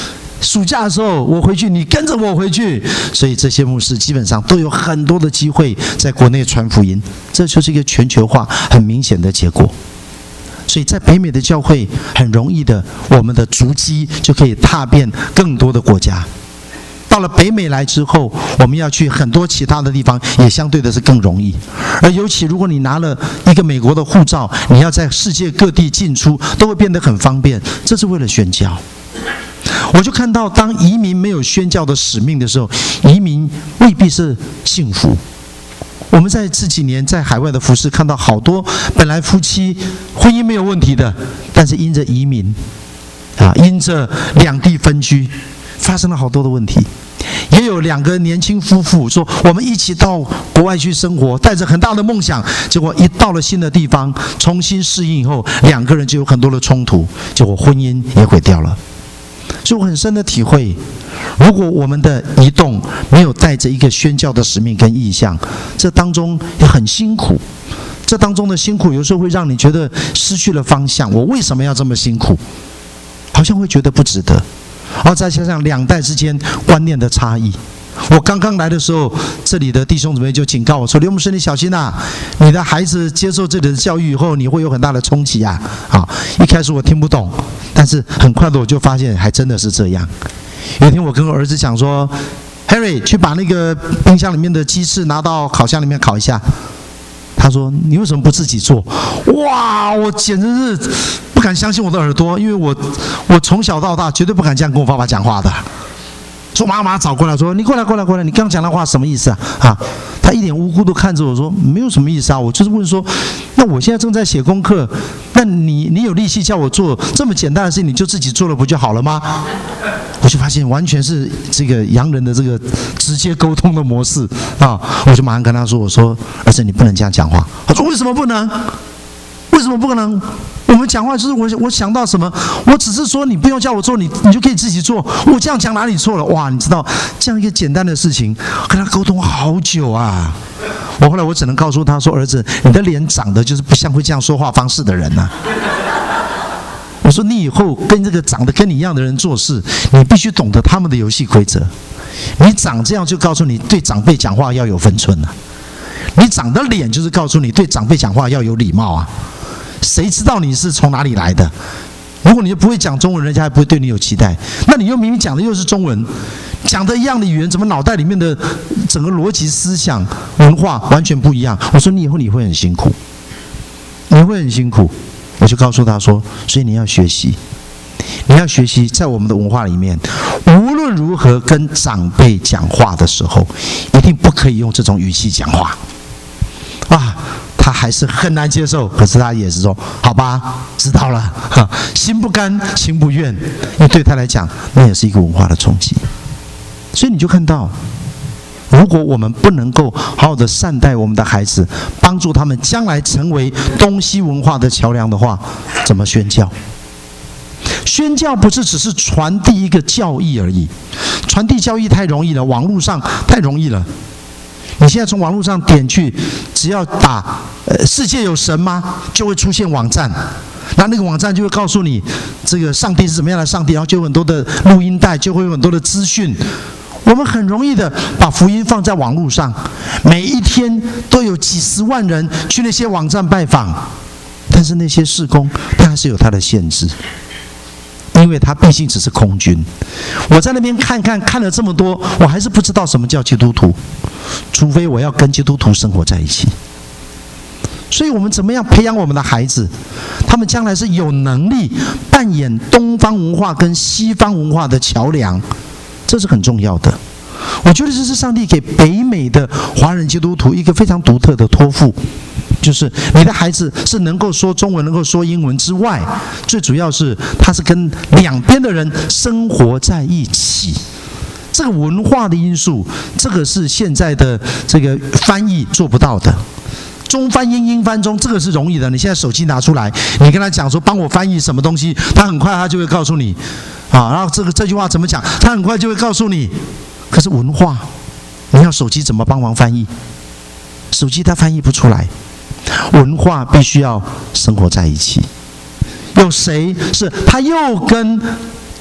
暑假的时候我回去，你跟着我回去。所以这些牧师基本上都有很多的机会在国内传福音，这就是一个全球化很明显的结果。所以在北美的教会很容易的，我们的足迹就可以踏遍更多的国家。到了北美来之后，我们要去很多其他的地方，也相对的是更容易。而尤其如果你拿了一个美国的护照，你要在世界各地进出，都会变得很方便。这是为了宣教。我就看到，当移民没有宣教的使命的时候，移民未必是幸福。我们在这几年在海外的服事，看到好多本来夫妻婚姻没有问题的，但是因着移民啊，因着两地分居，发生了好多的问题。也有两个年轻夫妇说，我们一起到国外去生活，带着很大的梦想，结果一到了新的地方，重新适应以后，两个人就有很多的冲突，结果婚姻也毁掉了。所以我很深的体会，如果我们的移动没有带着一个宣教的使命跟意向，这当中也很辛苦。这当中的辛苦有时候会让你觉得失去了方向，我为什么要这么辛苦？好像会觉得不值得。然后再加上两代之间观念的差异。我刚刚来的时候，这里的弟兄姊妹就警告我说：“刘牧师，你小心啊！你的孩子接受这里的教育以后，你会有很大的冲击啊！”啊，一开始我听不懂，但是很快的我就发现，还真的是这样。有一天我跟我儿子讲说 ：“Harry， 去把那个冰箱里面的鸡翅拿到烤箱里面烤一下。”他说：“你为什么不自己做？”哇，我简直是不敢相信我的耳朵，因为我我从小到大绝对不敢这样跟我爸爸讲话的。说妈妈找过来说：“你过来过来过来，你刚刚讲的话什么意思啊？”啊，他一脸无辜的看着我说：“没有什么意思啊，我就是问说，那我现在正在写功课，那你你有力气叫我做这么简单的事情，你就自己做了不就好了吗？”我就发现完全是这个洋人的这个直接沟通的模式啊！我就马上跟他说：“我说儿子，你不能这样讲话。”他说：“为什么不能？为什么不可能？我们讲话就是我我想到什么，我只是说你不用叫我做，你你就可以自己做。我这样讲哪里错了？哇，你知道这样一个简单的事情，跟他沟通好久啊！我后来我只能告诉他说：儿子，你的脸长得就是不像会这样说话方式的人呐、啊。我说你以后跟这个长得跟你一样的人做事，你必须懂得他们的游戏规则。你长这样就告诉你对长辈讲话要有分寸啊。你长的脸就是告诉你对长辈讲话要有礼貌啊。谁知道你是从哪里来的？如果你不会讲中文，人家还不会对你有期待。那你又明明讲的又是中文，讲的一样的语言，怎么脑袋里面的整个逻辑思想文化完全不一样？我说你以后你会很辛苦，你会很辛苦。我就告诉他说，所以你要学习，你要学习在我们的文化里面，无论如何跟长辈讲话的时候，一定不可以用这种语气讲话啊。他还是很难接受，可是他也是说：“好吧，知道了。”哈，心不甘情不愿，因为对他来讲，那也是一个文化的冲击。所以你就看到，如果我们不能够好好的善待我们的孩子，帮助他们将来成为东西文化的桥梁的话，怎么宣教？宣教不是只是传递一个教义而已，传递教义太容易了，网络上太容易了。你现在从网络上点去，只要打呃“世界有神吗”，就会出现网站，那那个网站就会告诉你这个上帝是怎么样的上帝，然后就有很多的录音带，就会有很多的资讯。我们很容易的把福音放在网络上，每一天都有几十万人去那些网站拜访，但是那些事工它还是有它的限制。因为他毕竟只是空军，我在那边看看看了这么多，我还是不知道什么叫基督徒，除非我要跟基督徒生活在一起。所以我们怎么样培养我们的孩子，他们将来是有能力扮演东方文化跟西方文化的桥梁，这是很重要的。我觉得这是上帝给北美的华人基督徒一个非常独特的托付，就是你的孩子是能够说中文能够说英文之外，最主要是他是跟两边的人生活在一起。这个文化的因素，这个是现在的这个翻译做不到的。中翻英英翻中，这个是容易的。你现在手机拿出来，你跟他讲说帮我翻译什么东西，他很快他就会告诉你啊，然后这个这句话怎么讲，他很快就会告诉你。可是文化，你要手机怎么帮忙翻译？手机它翻译不出来。文化必须要生活在一起。有谁是他又跟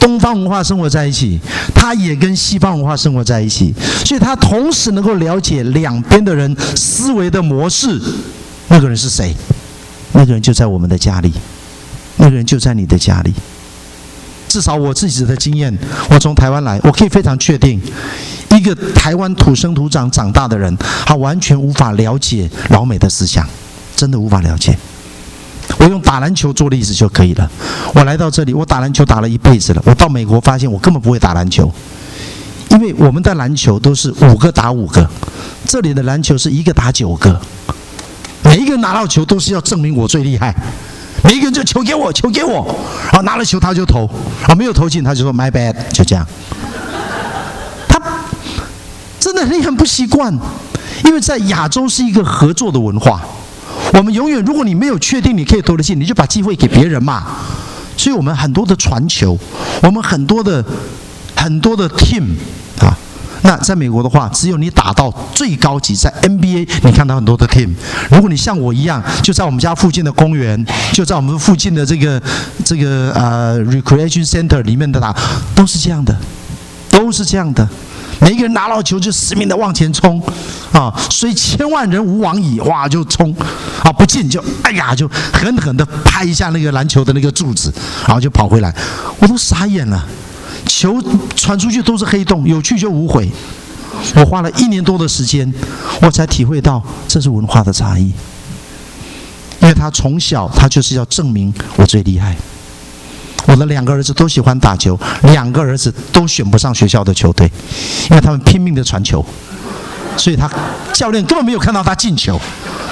东方文化生活在一起，他也跟西方文化生活在一起，所以他同时能够了解两边的人思维的模式。那个人是谁？那个人就在我们的家里，那个人就在你的家里。至少我自己的经验，我从台湾来，我可以非常确定，一个台湾土生土长长大的人，他完全无法了解老美的思想，真的无法了解。我用打篮球做例子就可以了。我来到这里，我打篮球打了一辈子了。我到美国发现我根本不会打篮球，因为我们的篮球都是五个打五个，这里的篮球是一个打九个。每一个人拿到球都是要证明我最厉害，每一个人就球给我，球给我，然后拿了球他就投，啊没有投进他就说 my bad， 就这样。他真的很不习惯，因为在亚洲是一个合作的文化。我们永远，如果你没有确定你可以投得进，你就把机会给别人嘛。所以我们很多的传球，我们很多的很多的 team 啊。那在美国的话，只有你打到最高级，在 N B A 你看到很多的 team。如果你像我一样，就在我们家附近的公园，就在我们附近的这个这个呃 recreation center 里面的打，都是这样的，都是这样的。每一个人拿到球就死命的往前冲，啊，所以千万人无往矣，哇就冲，啊不进就哎呀就狠狠的拍一下那个篮球的那个柱子，然后就跑回来，我都傻眼了。球传出去都是黑洞，有去就无回。我花了一年多的时间，我才体会到这是文化的差异。因为他从小他就是要证明我最厉害。我的两个儿子都喜欢打球，两个儿子都选不上学校的球队，因为他们拼命的传球，所以他教练根本没有看到他进球。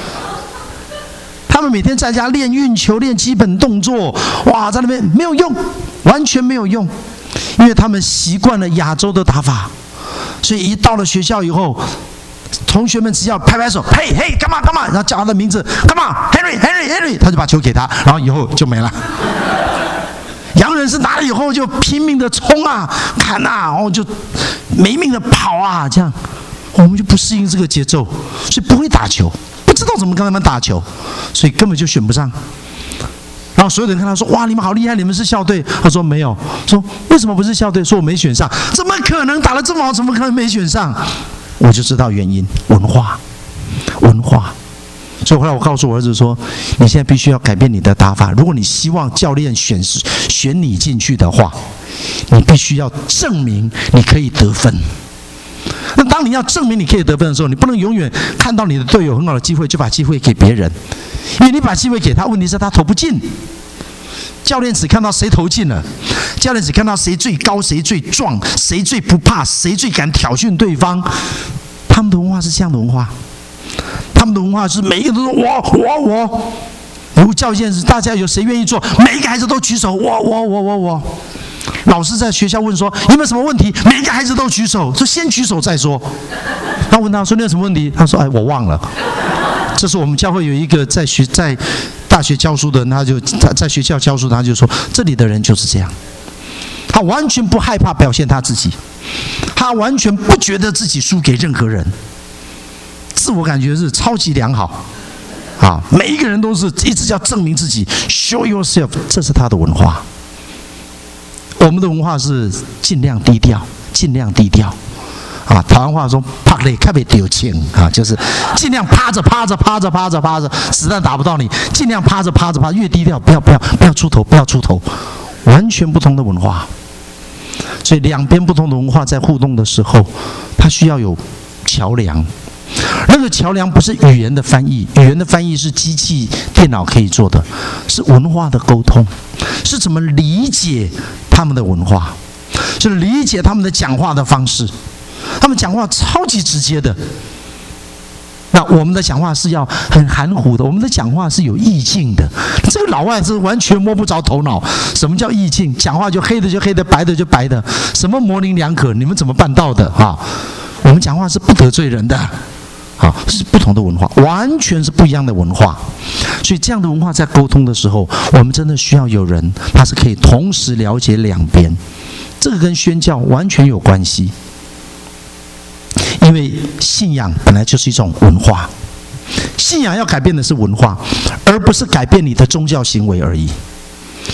他们每天在家练运球、练基本动作，哇，在那边没有用，完全没有用，因为他们习惯了亚洲的打法，所以一到了学校以后，同学们只要拍拍手，嘿嘿，干嘛干嘛，然后叫他的名字，干嘛 ，Henry Henry Henry， 他就把球给他，然后以后就没了。洋人是拿了以后就拼命的冲啊、砍啊，然后就没命的跑啊，这样我们就不适应这个节奏，所以不会打球，不知道怎么跟他们打球，所以根本就选不上。然后所有人看他说：“哇，你们好厉害，你们是校队。”他说：“没有。”说：“为什么不是校队？”说：“我没选上。”怎么可能打得这么好？怎么可能没选上？我就知道原因，文化，文化。所以后来我告诉我儿子说：“你现在必须要改变你的打法。如果你希望教练选选你进去的话，你必须要证明你可以得分。那当你要证明你可以得分的时候，你不能永远看到你的队友很好的机会就把机会给别人，因为你把机会给他，问题是他投不进。教练只看到谁投进了，教练只看到谁最高、谁最壮、谁最不怕、谁最敢挑衅对方。他们的文化是这样的文化。”他们的文化是每一个都说我我我，如果教件是大家有谁愿意做，每一个孩子都举手，我我我我我。老师在学校问说有没有什么问题，每一个孩子都举手，说先举手再说。他问他说你有什么问题，他说哎我忘了。这是我们教会有一个在学在大学教书的人，他就他在学校教书，他就说这里的人就是这样，他完全不害怕表现他自己，他完全不觉得自己输给任何人。自我感觉是超级良好，啊，每一个人都是一直要证明自己 ，show yourself， 这是他的文化。我们的文化是尽量低调，尽量低调，啊，台湾话说“趴嘞，看别丢钱”，啊，就是尽量趴着趴着趴着趴着趴着，子弹打不到你，尽量趴着趴着趴，越低调，不要不要不要出头，不要出头，完全不同的文化。所以两边不同的文化在互动的时候，它需要有桥梁。那个桥梁不是语言的翻译，语言的翻译是机器、电脑可以做的，是文化的沟通，是怎么理解他们的文化，是理解他们的讲话的方式。他们讲话超级直接的，那我们的讲话是要很含糊的，我们的讲话是有意境的。这个老外是完全摸不着头脑，什么叫意境？讲话就黑的就黑的，白的就白的，什么模棱两可？你们怎么办到的啊？我们讲话是不得罪人的。好，是不同的文化，完全是不一样的文化。所以这样的文化在沟通的时候，我们真的需要有人，他是可以同时了解两边。这个跟宣教完全有关系，因为信仰本来就是一种文化，信仰要改变的是文化，而不是改变你的宗教行为而已。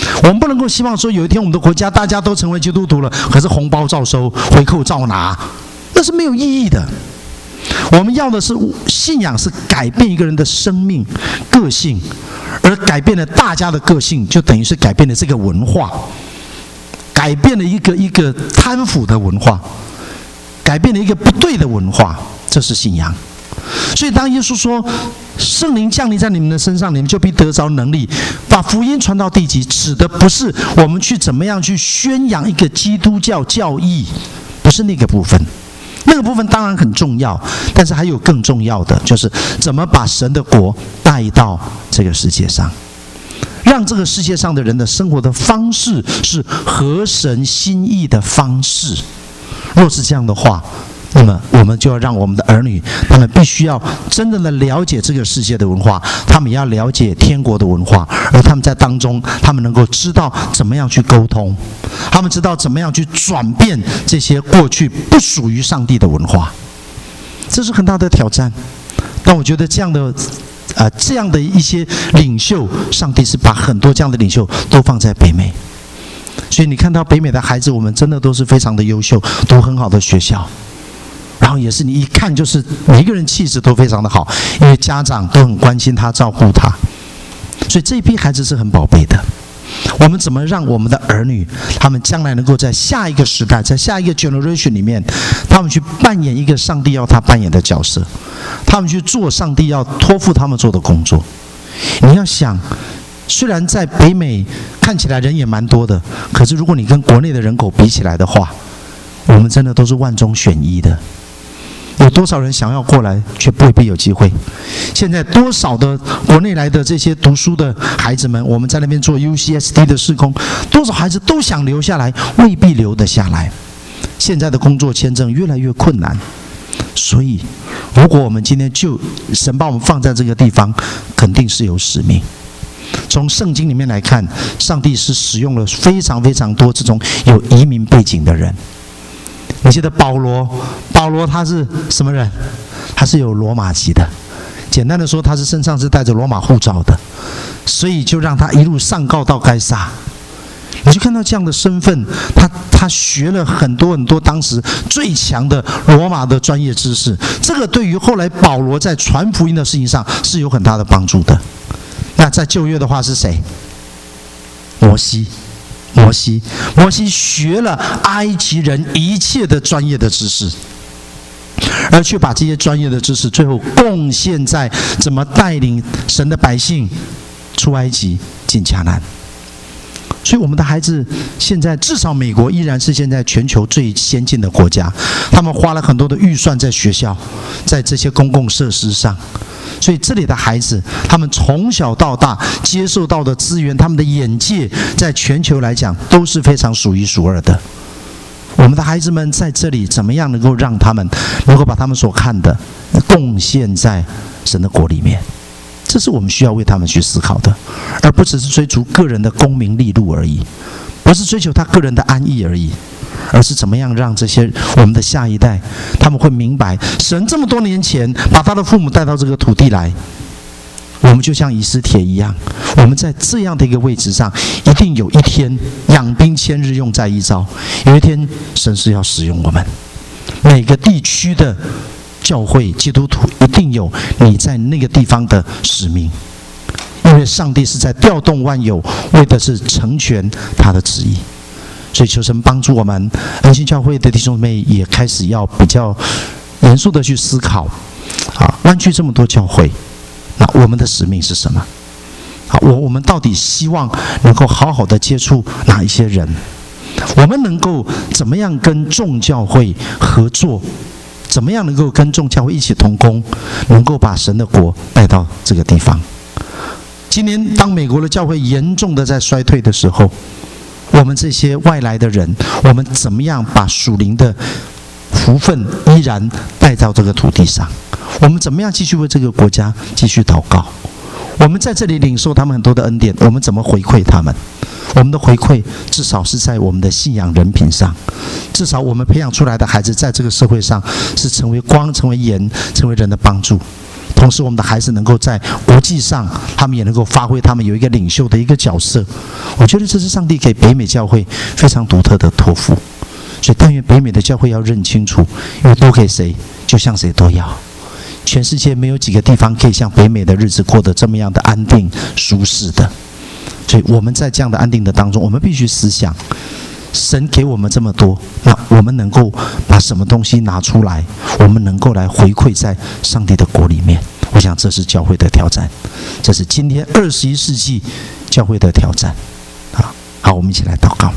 我们不能够希望说有一天我们的国家大家都成为基督徒了，可是红包照收，回扣照拿，那是没有意义的。我们要的是信仰，是改变一个人的生命个性，而改变了大家的个性，就等于是改变了这个文化，改变了一个一个贪腐的文化，改变了一个不对的文化，这是信仰。所以当耶稣说圣灵降临在你们的身上，你们就必得着能力，把福音传到地极，指的不是我们去怎么样去宣扬一个基督教教义，不是那个部分。那个部分当然很重要，但是还有更重要的，就是怎么把神的国带到这个世界上，让这个世界上的人的生活的方式是合神心意的方式。若是这样的话，那么我们就要让我们的儿女，他们必须要真正的了解这个世界的文化，他们也要了解天国的文化，而他们在当中，他们能够知道怎么样去沟通，他们知道怎么样去转变这些过去不属于上帝的文化，这是很大的挑战。但我觉得这样的呃这样的一些领袖，上帝是把很多这样的领袖都放在北美，所以你看到北美的孩子，我们真的都是非常的优秀，读很好的学校。然后也是你一看就是每一个人气质都非常的好，因为家长都很关心他，照顾他，所以这一批孩子是很宝贝的。我们怎么让我们的儿女，他们将来能够在下一个时代，在下一个 generation 里面，他们去扮演一个上帝要他扮演的角色，他们去做上帝要托付他们做的工作。你要想，虽然在北美看起来人也蛮多的，可是如果你跟国内的人口比起来的话，我们真的都是万中选一的。有多少人想要过来，却未必有机会？现在多少的国内来的这些读书的孩子们，我们在那边做 U C S D 的事工，多少孩子都想留下来，未必留得下来。现在的工作签证越来越困难，所以如果我们今天就神把我们放在这个地方，肯定是有使命。从圣经里面来看，上帝是使用了非常非常多这种有移民背景的人。你记得保罗，保罗他是什么人？他是有罗马籍的。简单的说，他是身上是带着罗马护照的，所以就让他一路上告到该撒。你就看到这样的身份，他他学了很多很多当时最强的罗马的专业知识，这个对于后来保罗在传福音的事情上是有很大的帮助的。那在旧约的话是谁？摩西。摩西，摩西学了埃及人一切的专业的知识，而去把这些专业的知识最后贡献在怎么带领神的百姓出埃及进迦南。所以我们的孩子现在至少美国依然是现在全球最先进的国家，他们花了很多的预算在学校，在这些公共设施上。所以这里的孩子，他们从小到大接受到的资源，他们的眼界在全球来讲都是非常数一数二的。我们的孩子们在这里怎么样能够让他们能够把他们所看的贡献在神的国里面，这是我们需要为他们去思考的，而不只是追逐个人的功名利禄而已，不是追求他个人的安逸而已，而是怎么样让这些我们的下一代，他们会明白神这么多年前把他的父母带到这个土地来，我们就像以斯帖一样，我们在这样的一个位置上，一定有一天养兵千日用在一朝，有一天神是要使用我们每个地区的教会基督徒，一定有你在那个地方的使命，因为上帝是在调动万有，为的是成全他的旨意。所以求神帮助我们恩信教会的弟兄姊妹也开始要比较严肃的去思考啊，湾区这么多教会，那我们的使命是什么？好，我我们到底希望能够好好的接触哪一些人？我们能够怎么样跟众教会合作？怎么样能够跟众教会一起同工，能够把神的国带到这个地方？今年当美国的教会严重的在衰退的时候，我们这些外来的人，我们怎么样把属灵的福分依然带到这个土地上？我们怎么样继续为这个国家继续祷告？我们在这里领受他们很多的恩典，我们怎么回馈他们？我们的回馈至少是在我们的信仰人品上，至少我们培养出来的孩子在这个社会上是成为光、成为盐、成为人的帮助。 同时我们的孩子能够在国际上，他们也能够发挥他们有一个领袖的一个角色。我觉得这是上帝给北美教会非常独特的托付。所以但愿北美的教会要认清楚，因为多给谁就向谁多要。全世界没有几个地方可以像北美的日子过得这么样的安定舒适的。所以我们在这样的安定的当中，我们必须思想，神给我们这么多，那我们能够把什么东西拿出来，我们能够来回馈在上帝的国里面。我想这是教会的挑战，这是今天二十一世纪教会的挑战。好，好，我们一起来祷告。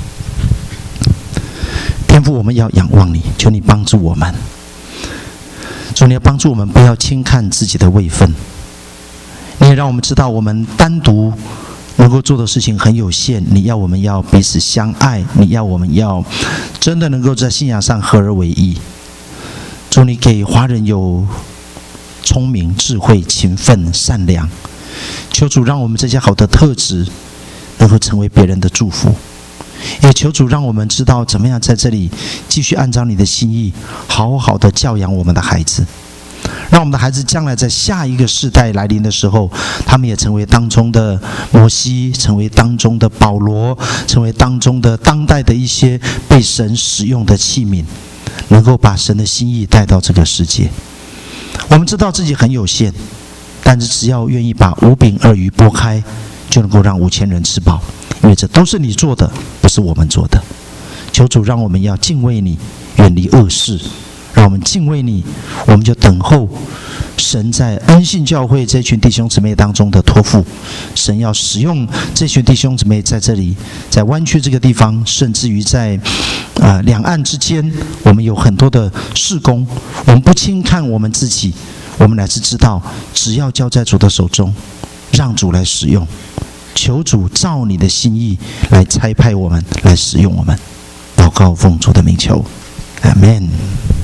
天父，我们要仰望你，求你帮助我们。主，你要帮助我们不要轻看自己的位分，你也让我们知道我们单独能够做的事情很有限。你要我们要彼此相爱，你要我们要真的能够在信仰上合而为一。主，你给华人有聪明、智慧、勤奋、善良，求主让我们这些好的特质能够成为别人的祝福。也求主让我们知道怎么样在这里继续按照你的心意好好的教养我们的孩子，让我们的孩子将来在下一个世代来临的时候，他们也成为当中的摩西，成为当中的保罗，成为当中的当代的一些被神使用的器皿，能够把神的心意带到这个世界。我们知道自己很有限，但是只要愿意把五饼二鱼拨开，就能够让五千人吃饱，因为这都是你做的，不是我们做的。求主让我们要敬畏你，远离恶事。让我们敬畏你，我们就等候神在恩信教会这群弟兄姊妹当中的托付。神要使用这群弟兄姊妹在这里，在湾区这个地方，甚至于在呃两岸之间，我们有很多的事工。我们不轻看我们自己，我们乃是知道，只要交在主的手中，让主来使用。求主照你的心意来差派我们，来使用我们。祷告奉主的名求，阿们。